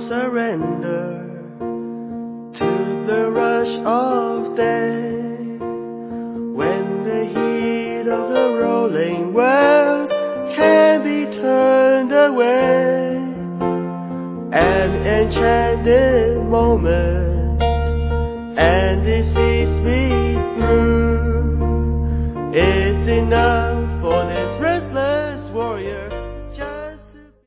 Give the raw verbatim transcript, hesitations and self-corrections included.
surrender to the rush of day, when the heat of the rolling world can be turned away. An enchanted moment